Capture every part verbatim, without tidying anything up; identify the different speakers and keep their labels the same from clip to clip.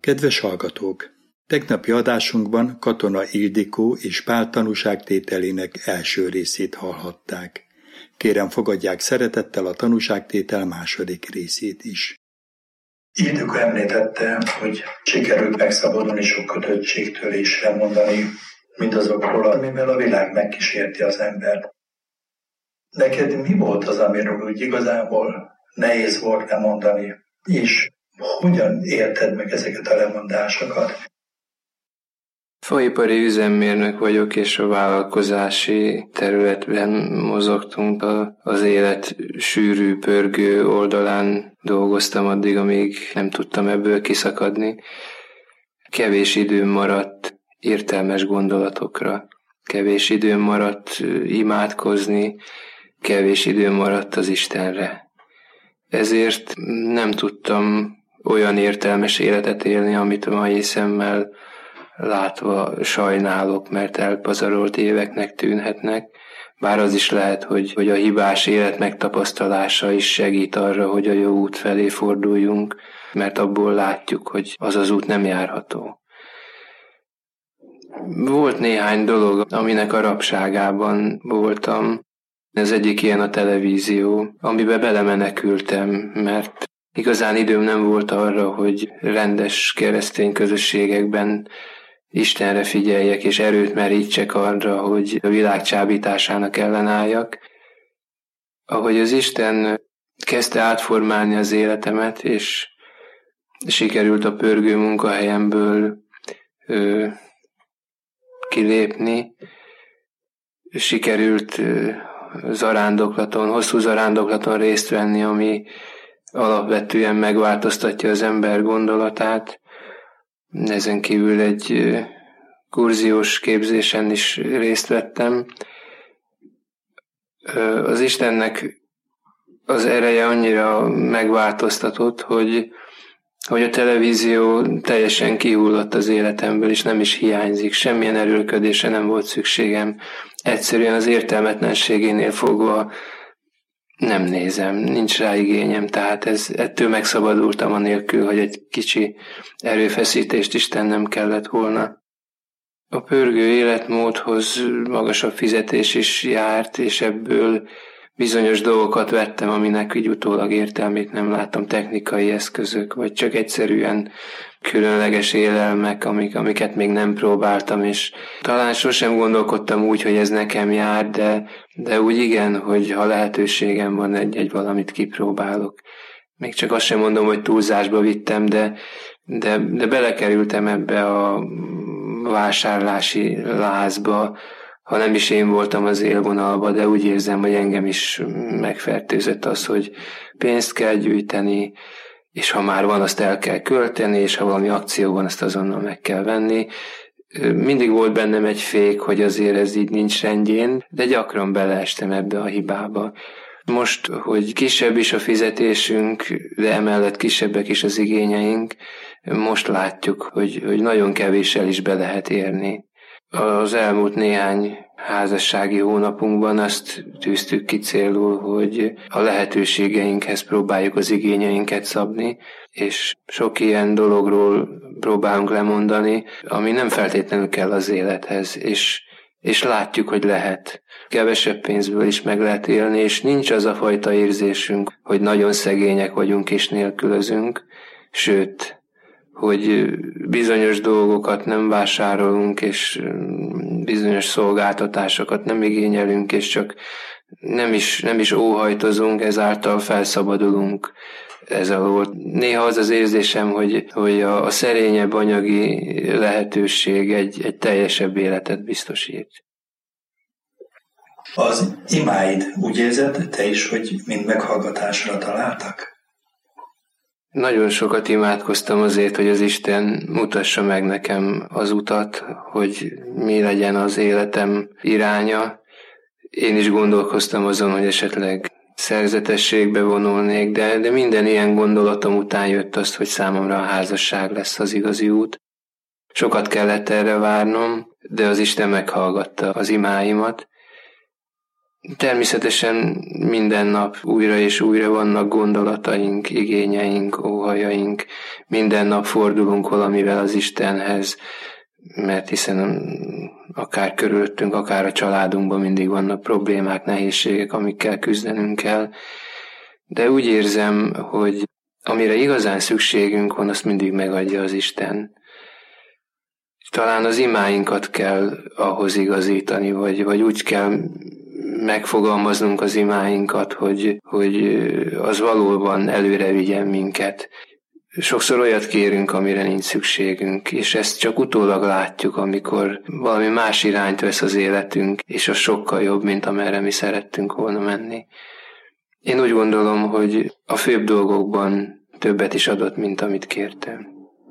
Speaker 1: Kedves hallgatók! Tegnapi adásunkban Katona Ildikó és Pál tanúságtételének első részét hallhatták. Kérem, fogadják szeretettel a tanúságtétel második részét is.
Speaker 2: Ildikó említette, hogy sikerült megszabadulni sok kötöttségtől és elmondani mindazokról, amivel a világ megkísérti az embert. Neked mi volt az, amiről úgy igazából nehéz volt lemondani, és hogyan érted meg ezeket a lemondásokat?
Speaker 3: Faipari üzemmérnök vagyok, és a vállalkozási területben mozogtunk. Az élet sűrű, pörgő oldalán dolgoztam addig, amíg nem tudtam ebből kiszakadni. Kevés időm maradt értelmes gondolatokra. Kevés időm maradt imádkozni, kevés időm maradt az Istenre. Ezért nem tudtam olyan értelmes életet élni, amit a mai szemmel látva sajnálok, mert elpazarolt éveknek tűnhetnek, bár az is lehet, hogy, hogy a hibás élet megtapasztalása is segít arra, hogy a jó út felé forduljunk, mert abból látjuk, hogy az az út nem járható. Volt néhány dolog, aminek a rabságában voltam. Ez egyik ilyen a televízió, amiben belemenekültem, mert igazán időm nem volt arra, hogy rendes keresztény közösségekben Istenre figyeljek, és erőt merítsek arra, hogy a világ csábításának ellenálljak. Ahogy az Isten kezdte átformálni az életemet, és sikerült a pörgő munkahelyemből ö, kilépni, sikerült ö, zarándoklaton, hosszú zarándoklaton részt venni, ami alapvetően megváltoztatja az ember gondolatát. Ezen kívül egy kurziós képzésen is részt vettem. Az Istennek az ereje annyira megváltoztatott, hogy, hogy a televízió teljesen kihullott az életemből, és nem is hiányzik. Semmilyen erőlködésre nem volt szükségem. Egyszerűen az értelmetlenségénél fogva nem nézem, nincs rá igényem, tehát ez, ettől megszabadultam anélkül, hogy egy kicsi erőfeszítést is tennem kellett volna. A pörgő életmódhoz magasabb fizetés is járt, és ebből bizonyos dolgokat vettem, aminek így utólag értelmét nem láttam, technikai eszközök, vagy csak egyszerűen különleges élelmek, amik, amiket még nem próbáltam, és talán sosem gondolkodtam úgy, hogy ez nekem jár, de, de úgy igen, hogy ha lehetőségem van, egy-egy valamit kipróbálok. Még csak azt sem mondom, hogy túlzásba vittem, de, de, de belekerültem ebbe a vásárlási lázba, ha nem is én voltam az élvonalba, de úgy érzem, hogy engem is megfertőzött az, hogy pénzt kell gyűjteni, és ha már van, azt el kell költeni, és ha valami akció van, azt azonnal meg kell venni. Mindig volt bennem egy fék, hogy azért ez így nincs rendjén, de gyakran beleestem ebbe a hibába. Most, hogy kisebb is a fizetésünk, de emellett kisebbek is az igényeink, most látjuk, hogy, hogy nagyon kevéssel is be lehet érni. Az elmúlt néhány házassági hónapunkban azt tűztük ki célul, hogy a lehetőségeinkhez próbáljuk az igényeinket szabni, és sok ilyen dologról próbálunk lemondani, ami nem feltétlenül kell az élethez, és, és látjuk, hogy lehet. Kevesebb pénzből is meg lehet élni, és nincs az a fajta érzésünk, hogy nagyon szegények vagyunk és nélkülözünk, sőt, hogy bizonyos dolgokat nem vásárolunk, és bizonyos szolgáltatásokat nem igényelünk, és csak nem is, nem is óhajtozunk, ezáltal felszabadulunk ez alól. Néha az az érzésem, hogy, hogy a, a szerényebb anyagi lehetőség egy, egy teljesebb életet biztosít.
Speaker 2: Az imáid, úgy érzed te is, hogy mind meghallgatásra találtak?
Speaker 3: Nagyon sokat imádkoztam azért, hogy az Isten mutassa meg nekem az utat, hogy mi legyen az életem iránya. Én is gondolkoztam azon, hogy esetleg szerzetességbe vonulnék, de, de minden ilyen gondolatom után jött az, hogy számomra a házasság lesz az igazi út. Sokat kellett erre várnom, de az Isten meghallgatta az imáimat. Természetesen minden nap újra és újra vannak gondolataink, igényeink, óhajaink. Minden nap fordulunk valamivel az Istenhez, mert hiszen akár körülöttünk, akár a családunkban mindig vannak problémák, nehézségek, amikkel küzdenünk kell. De úgy érzem, hogy amire igazán szükségünk van, azt mindig megadja az Isten. Talán az imáinkat kell ahhoz igazítani, vagy, vagy úgy kell megfogalmaznunk az imáinkat, hogy, hogy az valóban előre vigyen minket. Sokszor olyat kérünk, amire nincs szükségünk, és ezt csak utólag látjuk, amikor valami más irányt vesz az életünk, és az sokkal jobb, mint amerre mi szerettünk volna menni. Én úgy gondolom, hogy a főbb dolgokban többet is adott, mint amit kértem.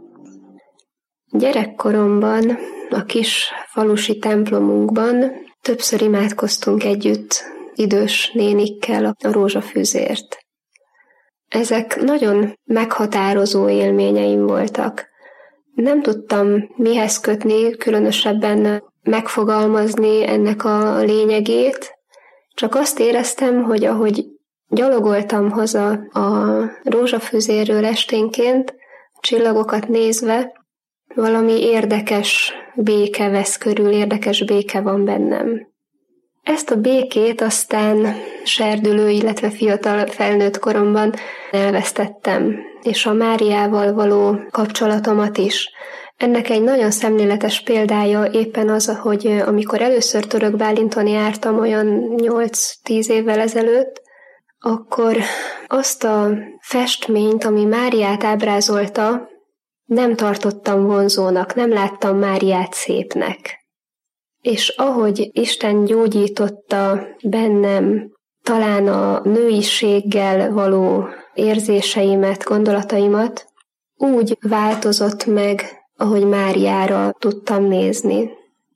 Speaker 4: Gyerekkoromban, a kis falusi templomunkban többször imádkoztunk együtt idős nénikkel a rózsafűzért. Ezek nagyon meghatározó élményeim voltak. Nem tudtam mihez kötni, különösebben megfogalmazni ennek a lényegét, csak azt éreztem, hogy ahogy gyalogoltam haza a rózsafűzérről esténként, csillagokat nézve, valami érdekes béke vesz körül, érdekes béke van bennem. Ezt a békét aztán serdülő, illetve fiatal felnőtt koromban elvesztettem, és a Máriával való kapcsolatomat is. Ennek egy nagyon szemléletes példája éppen az, hogy amikor először Török Bálinton jártam olyan nyolc-tíz évvel ezelőtt, akkor azt a festményt, ami Máriát ábrázolta, nem tartottam vonzónak, nem láttam Máriát szépnek. És ahogy Isten gyógyította bennem talán a nőiséggel való érzéseimet, gondolataimat, úgy változott meg, ahogy Máriára tudtam nézni.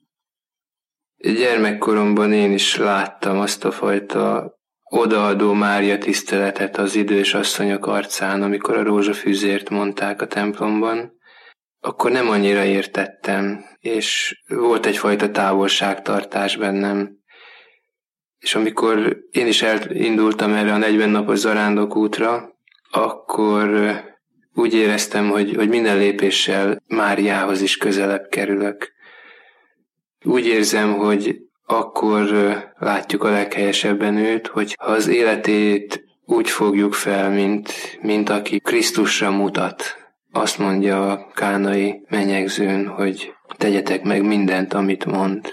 Speaker 3: Gyermekkoromban én is láttam azt a fajta odaadó Mária tiszteletet az idős asszonyok arcán, amikor a rózsafűzért mondták a templomban. Akkor nem annyira értettem, és volt egyfajta távolságtartás bennem. És amikor én is elindultam erre a negyven napos zarándokútra, akkor úgy éreztem, hogy, hogy minden lépéssel Máriához is közelebb kerülök. Úgy érzem, hogy akkor látjuk a leghelyesebben őt, hogy ha az életét úgy fogjuk fel, mint, mint aki Krisztusra mutat. Azt mondja a kánai menyegzőn, hogy tegyetek meg mindent, amit mond.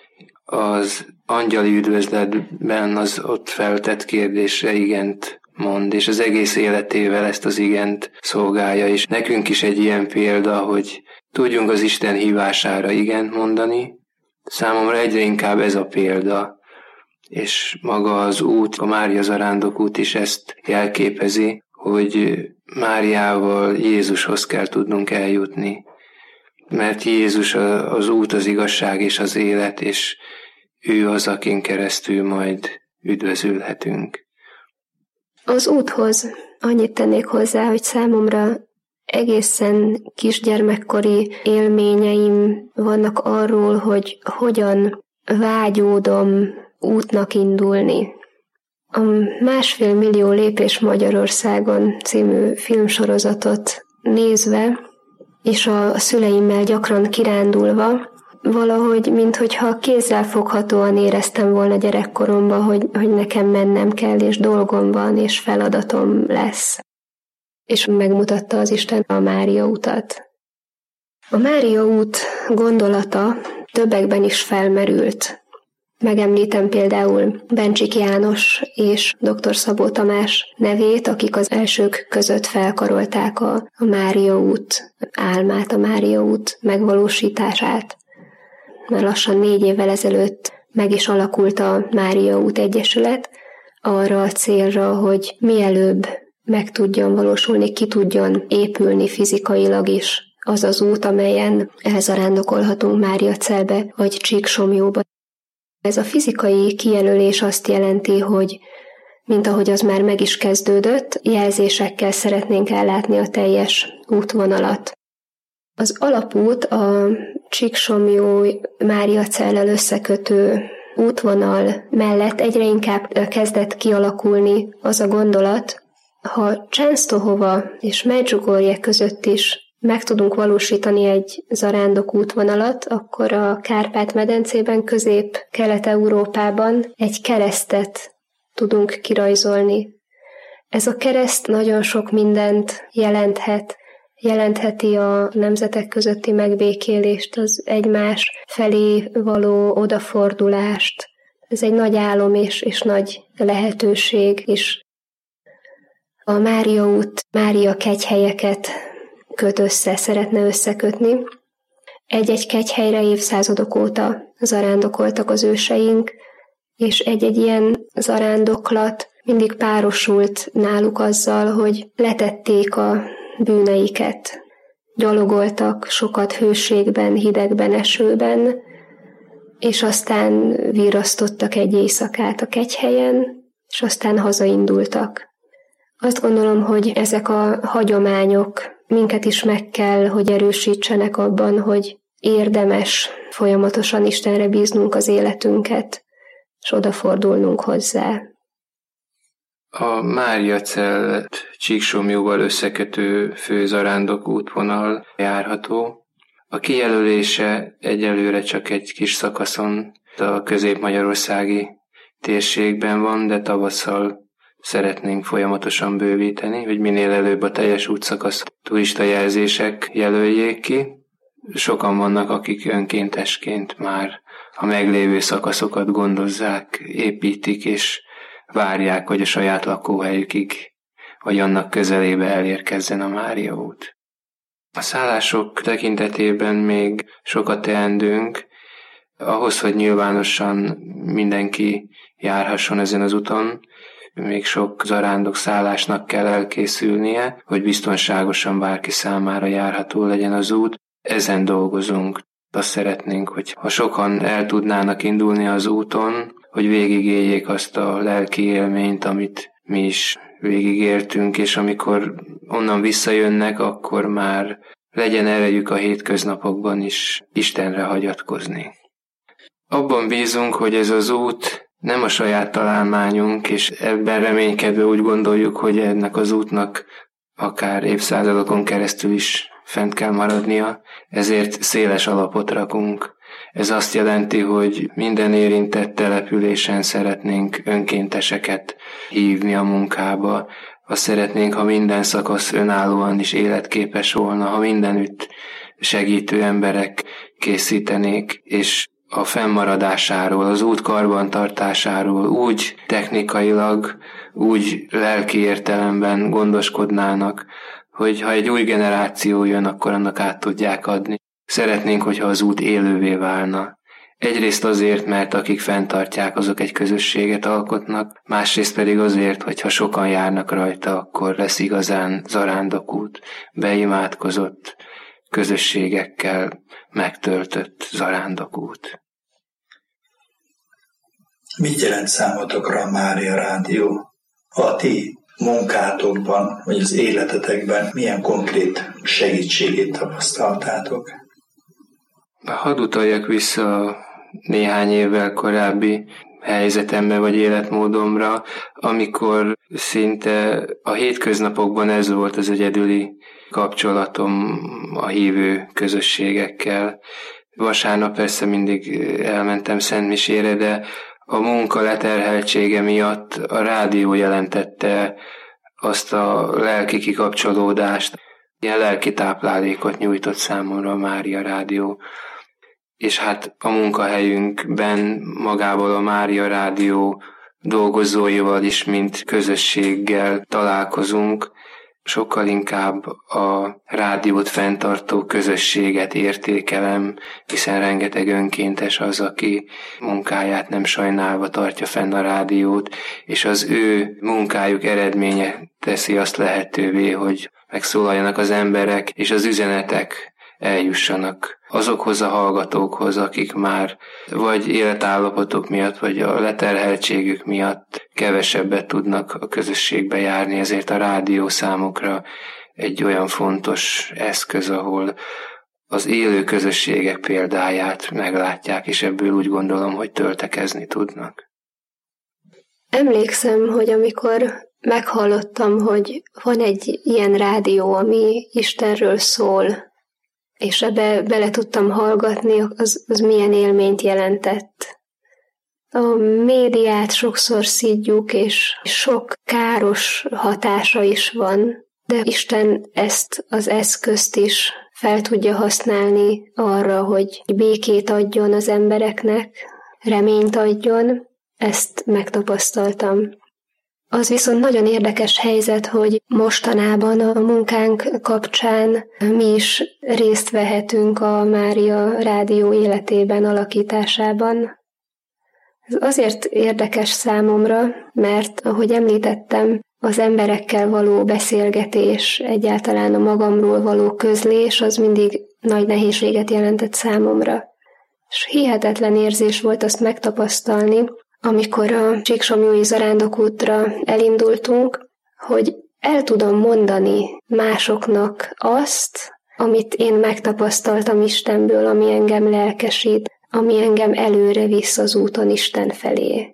Speaker 3: Az angyali üdvözletben az ott feltett kérdésre igent mond, és az egész életével ezt az igent szolgálja, és nekünk is egy ilyen példa, hogy tudjunk az Isten hívására igent mondani. Számomra egyre inkább ez a példa, és maga az út, a Mária zarándokút is ezt jelképezi, hogy Máriával Jézushoz kell tudnunk eljutni, mert Jézus az út, az igazság és az élet, és ő az, akin keresztül majd üdvözülhetünk.
Speaker 4: Az úthoz annyit tennék hozzá, hogy számomra egészen kisgyermekkori élményeim vannak arról, hogy hogyan vágyódom útnak indulni. A Másfél millió lépés Magyarországon című filmsorozatot nézve, és a szüleimmel gyakran kirándulva, valahogy, minthogyha kézzelfoghatóan éreztem volna gyerekkoromban, hogy, hogy nekem mennem kell, és dolgom van, és feladatom lesz. És megmutatta az Isten a Mária utat. A Mária út gondolata többekben is felmerült. Megemlítem például Bencsik János és dr. Szabó Tamás nevét, akik az elsők között felkarolták a, a Mária út álmát, a Mária út megvalósítását. Már lassan négy évvel ezelőtt meg is alakult a Mária út egyesület arra a célra, hogy mielőbb meg tudjon valósulni, ki tudjon épülni fizikailag is az az út, amelyen elzarándokolhatunk Máriacelbe vagy Csíksomjóba. Ez a fizikai kijelölés azt jelenti, hogy mint ahogy az már meg is kezdődött, jelzésekkel szeretnénk ellátni a teljes útvonalat. Az alapút a Csíksomjó Máriacellel összekötő útvonal mellett egyre inkább kezdett kialakulni az a gondolat, ha Csensztohova és Medjugorje között is meg tudunk valósítani egy zarándok útvonalat, akkor a Kárpát-medencében, Közép-Kelet-Európában egy keresztet tudunk kirajzolni. Ez a kereszt nagyon sok mindent jelenthet, jelentheti a nemzetek közötti megbékélést, az egymás felé való odafordulást. Ez egy nagy álom és, és nagy lehetőség is. A Mária út, Mária kegyhelyeket köt össze, szeretne összekötni. Egy-egy kegyhelyre évszázadok óta zarándokoltak az őseink, és egy-egy ilyen zarándoklat mindig párosult náluk azzal, hogy letették a bűneiket. Gyalogoltak sokat hőségben, hidegben, esőben, és aztán virrasztottak egy éjszakát a kegyhelyen, és aztán hazaindultak. Azt gondolom, hogy ezek a hagyományok minket is meg kell, hogy erősítsenek abban, hogy érdemes folyamatosan Istenre bíznunk az életünket, és odafordulnunk hozzá.
Speaker 3: A Máriacellet Csíksomlyóval összekötő főzarándok útvonal járható. A kijelölése egyelőre csak egy kis szakaszon a közép-magyarországi térségben van, de tavasszal szeretnénk folyamatosan bővíteni, hogy minél előbb a teljes útszakasz turista jelzések jelöljék ki. Sokan vannak, akik önkéntesként már a meglévő szakaszokat gondozzák, építik, és várják, hogy a saját lakóhelyükig, vagy annak közelébe elérkezzen a Mária út. A szállások tekintetében még sokat teendőnk, ahhoz, hogy nyilvánosan mindenki járhasson ezen az úton, még sok zarándok szállásnak kell elkészülnie, hogy biztonságosan bárki számára járható legyen az út. Ezen dolgozunk. Azt szeretnénk, hogy ha sokan el tudnának indulni az úton, hogy végigéljék azt a lelki élményt, amit mi is végigéltünk, és amikor onnan visszajönnek, akkor már legyen erejük a hétköznapokban is Istenre hagyatkozni. Abban bízunk, hogy ez az út nem a saját találmányunk, és ebben reménykedve úgy gondoljuk, hogy ennek az útnak akár évszázadokon keresztül is fent kell maradnia, ezért széles alapot rakunk. Ez azt jelenti, hogy minden érintett településen szeretnénk önkénteseket hívni a munkába. Azt szeretnénk, ha minden szakasz önállóan is életképes volna, ha mindenütt segítő emberek készítenék, és a fennmaradásáról, az út karbantartásáról úgy technikailag, úgy lelki értelemben gondoskodnának, hogy ha egy új generáció jön, akkor annak át tudják adni. Szeretnénk, hogyha az út élővé válna. Egyrészt azért, mert akik fenntartják, azok egy közösséget alkotnak, másrészt pedig azért, hogy ha sokan járnak rajta, akkor lesz igazán zarándokút, beimádkozott, közösségekkel megtöltött zarándokút.
Speaker 2: Mit jelent számotokra a Mária Rádió? A ti munkátokban, vagy az életetekben milyen konkrét segítségét tapasztaltátok?
Speaker 3: Hadd utaljak vissza néhány évvel korábbi helyzetembe vagy életmódomra, amikor szinte a hétköznapokban ez volt az egyedüli kapcsolatom a hívő közösségekkel. Vasárnap persze mindig elmentem szentmisére, de a munka leterheltsége miatt a rádió jelentette azt a lelki kikapcsolódást, ilyen lelki táplálékot nyújtott számomra a Mária Rádió. És hát a munkahelyünkben magával a Mária Rádió dolgozóival is, mint közösséggel találkozunk, sokkal inkább a rádiót fenntartó közösséget értékelem, hiszen rengeteg önkéntes az, aki munkáját nem sajnálva tartja fenn a rádiót, és az ő munkájuk eredménye teszi azt lehetővé, hogy megszólaljanak az emberek, és az üzenetek eljussanak azokhoz a hallgatókhoz, akik már vagy életállapotok miatt, vagy a leterheltségük miatt kevesebbet tudnak a közösségbe járni, ezért a rádió számukra egy olyan fontos eszköz, ahol az élő közösségek példáját meglátják, és ebből úgy gondolom, hogy töltekezni tudnak.
Speaker 4: Emlékszem, hogy amikor meghallottam, hogy van egy ilyen rádió, ami Istenről szól, és ebbe bele tudtam hallgatni, az, az milyen élményt jelentett. A médiát sokszor szidjuk, és sok káros hatása is van, de Isten ezt az eszközt is fel tudja használni arra, hogy békét adjon az embereknek, reményt adjon, ezt megtapasztaltam. Az viszont nagyon érdekes helyzet, hogy mostanában a munkánk kapcsán mi is részt vehetünk a Mária Rádió életében, alakításában. Ez azért érdekes számomra, mert, ahogy említettem, az emberekkel való beszélgetés, egyáltalán a magamról való közlés, az mindig nagy nehézséget jelentett számomra. És hihetetlen érzés volt azt megtapasztalni, amikor a Csíksomlyói Zarándokútra elindultunk, hogy el tudom mondani másoknak azt, amit én megtapasztaltam Istenből, ami engem lelkesít, ami engem előre visz az úton Isten felé.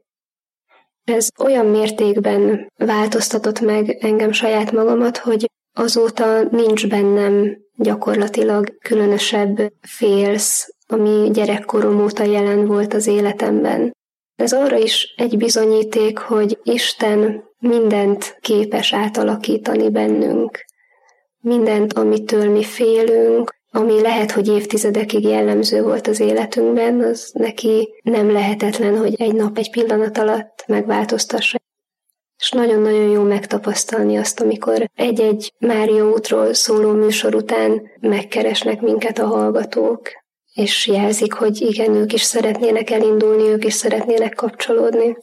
Speaker 4: Ez olyan mértékben változtatott meg engem saját magamat, hogy azóta nincs bennem gyakorlatilag különösebb félsz, ami gyerekkorom óta jelen volt az életemben. Ez arra is egy bizonyíték, hogy Isten mindent képes átalakítani bennünk. Mindent, amitől mi félünk, ami lehet, hogy évtizedekig jellemző volt az életünkben, az neki nem lehetetlen, hogy egy nap, egy pillanat alatt megváltoztassa. És nagyon-nagyon jó megtapasztalni azt, amikor egy-egy Mária útról szóló műsor után megkeresnek minket a hallgatók, és jelzik, hogy igen, ők is szeretnének elindulni, ők is szeretnének kapcsolódni.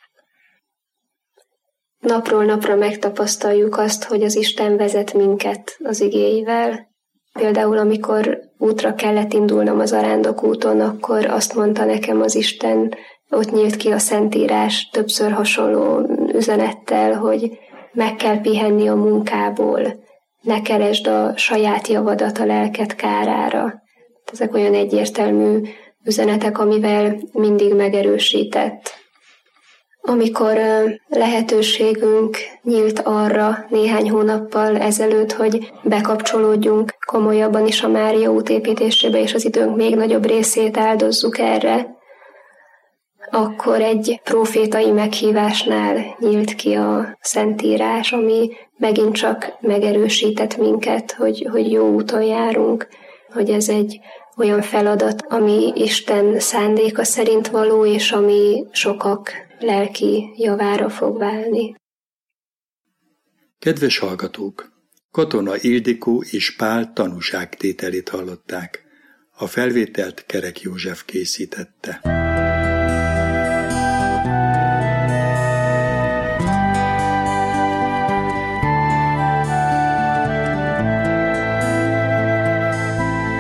Speaker 4: Napról napra megtapasztaljuk azt, hogy az Isten vezet minket az igéivel. Például, amikor útra kellett indulnom az Zarándokúton, akkor azt mondta nekem az Isten, ott nyílt ki a Szentírás többször hasonló üzenettel, hogy meg kell pihenni a munkából, ne keresd a saját javadat a lelked kárára. Ezek olyan egyértelmű üzenetek, amivel mindig megerősített. Amikor lehetőségünk nyílt arra néhány hónappal ezelőtt, hogy bekapcsolódjunk komolyabban is a Mária út építésébe, és az időnk még nagyobb részét áldozzuk erre, akkor egy prófétai meghívásnál nyílt ki a Szentírás, ami megint csak megerősített minket, hogy, hogy jó úton járunk, hogy ez egy olyan feladat, ami Isten szándéka szerint való, és ami sokak lelki javára fog válni.
Speaker 1: Kedves hallgatók! Katona Ildikó és Pál tanúságtételét hallották. A felvételt Kerek József készítette.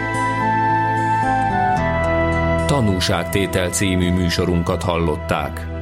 Speaker 5: Tanúságtétel című műsorunkat hallották.